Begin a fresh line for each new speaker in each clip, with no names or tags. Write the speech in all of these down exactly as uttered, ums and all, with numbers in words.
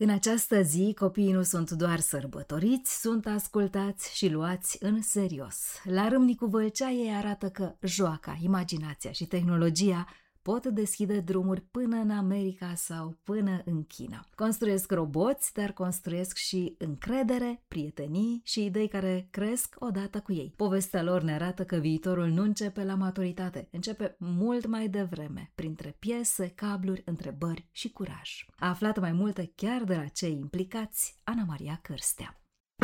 În această zi, copiii nu sunt doar sărbătoriți, sunt ascultați și luați în serios. La Râmnicu Vâlcea ei arată că joaca, imaginația și tehnologia pot deschide drumuri până în America sau până în China. Construiesc roboți, dar construiesc și încredere, prietenii și idei care cresc odată cu ei. Povestea lor ne arată că viitorul nu începe la maturitate, începe mult mai devreme, printre piese, cabluri, întrebări și curaj. A aflat mai multe chiar de la cei implicați Ana Maria Cârstea.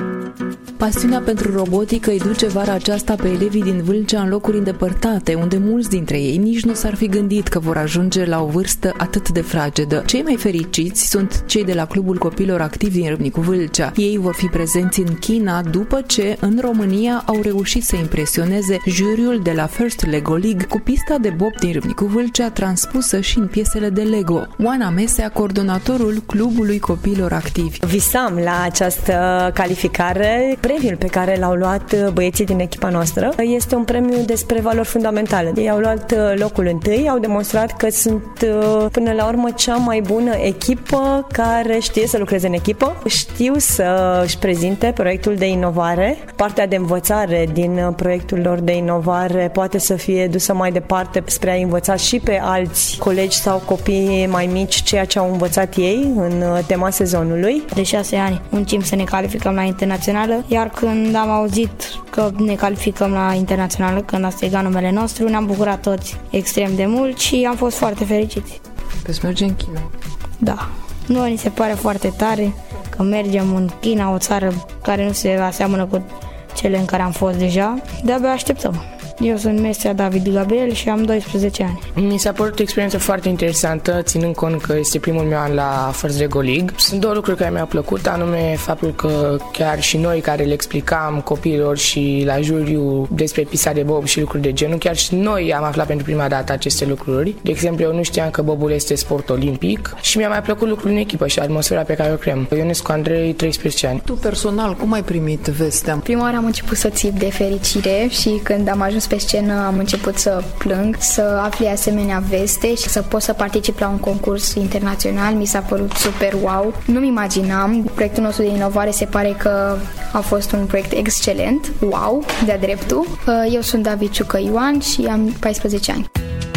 Pasiunea pentru robotică îi duce vara aceasta pe elevii din Vâlcea în locuri îndepărtate, unde mulți dintre ei nici nu s-ar fi gândit că vor ajunge la o vârstă atât de fragedă. Cei mai fericiți sunt cei de la Clubul Copiilor Activi din Râmnicu Vâlcea. Ei vor fi prezenți în China după ce în România au reușit să impresioneze juriul de la First Lego League cu pista de bob din Râmnicu Vâlcea transpusă și în piesele de Lego. Oana Mesea, coordonatorul Clubului Copiilor Activi.
Visam la această calificare. Premiul pe care l-au luat băieții din echipa noastră este un premiu despre valori fundamentale. Ei au luat locul întâi, au demonstrat că sunt până la urmă cea mai bună echipă care știe să lucreze în echipă, știu să își prezinte proiectul de inovare. Partea de învățare din proiectul lor de inovare poate să fie dusă mai departe spre a învăța și pe alți colegi sau copii mai mici ceea ce au învățat ei în tema sezonului.
De șase ani muncim să ne calificăm la internațională, iar când am auzit că ne calificăm la internațională, când a strigat numele nostru, ne-am bucurat toți extrem de mult și am fost foarte fericiți.
Veți merge în China?
Da. Noi ni se pare foarte tare că mergem în China, o țară care nu se aseamănă cu cele în care am fost deja. De-abia așteptăm. Eu sunt Mesea David Gabriel și am doisprezece ani.
Mi s-a părut o experiență foarte interesantă, ținând cont că este primul meu an la First Lego League. Sunt două lucruri care mi-au plăcut, anume faptul că chiar și noi care le explicam copiilor și la juriu despre pista de bob și lucruri de genul, chiar și noi am aflat pentru prima dată aceste lucruri. De exemplu, eu nu știam că bobul este sport olimpic și mi-a mai plăcut lucrul în echipă și atmosfera pe care o creăm. Ionescu Andrei, treisprezece ani.
Tu personal, cum ai primit vestea?
Prima oară am început să țip de fericire și când am ajuns pe scenă am început să plâng, să afli asemenea veste și să pot să particip la un concurs internațional. Mi s-a părut super wow. Nu-mi imaginam. Proiectul nostru de inovare se pare că a fost un proiect excelent. Wow, de-a dreptul. Eu sunt David Ciucă Ioan și am paisprezece ani.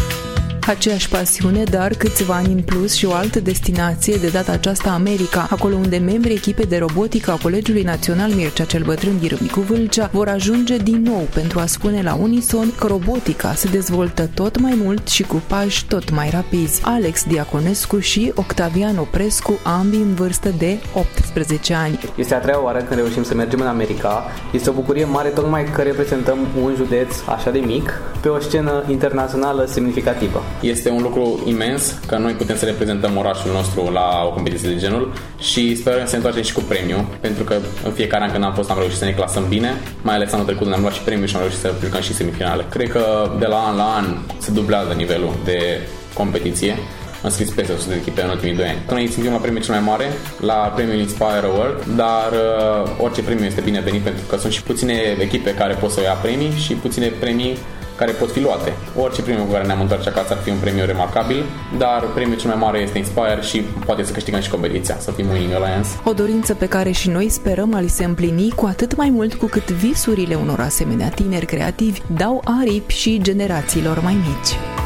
Aceeași pasiune, dar câțiva ani în plus și o altă destinație, de data aceasta America, acolo unde membrii echipei de robotică a Colegiului Național Mircea cel Bătrân din Râmnicu Vâlcea vor ajunge din nou pentru a spune la unison că robotica se dezvoltă tot mai mult și cu pași tot mai rapizi. Alex Diaconescu și Octavian Oprescu, ambii în vârstă de optsprezece ani.
Este a treia oară când reușim să mergem în America. Este o bucurie mare tocmai că reprezentăm un județ așa de mic pe o scenă internațională semnificativă.
Este un lucru imens că noi putem să reprezentăm orașul nostru la o competiție de genul și sperăm să ne întoarcem și cu premiu, pentru că în fiecare an când am fost am reușit să ne clasăm bine, mai ales anul trecut ne-am luat și premiu și am reușit să jucăm și semifinale. Cred că de la an la an se dublează nivelul de competiție. Am scris peste o sută de echipe în ultimii doi ani. Noi simțim la premiul cel mai mare, la premiul Inspire Award, dar uh, orice premiu este binevenit pentru că sunt și puține echipe care pot să ia premii și puține premii care pot fi luate. Orice premiu cu care ne-am întoarce acasă ar fi un premiu remarcabil, dar premiul cel mai mare este Inspire și poate să câștigăm și competiția, să fim Winning Alliance.
O dorință pe care și noi sperăm a li se împlini, cu atât mai mult cu cât visurile unor asemenea tineri creativi dau aripi și generațiilor mai mici.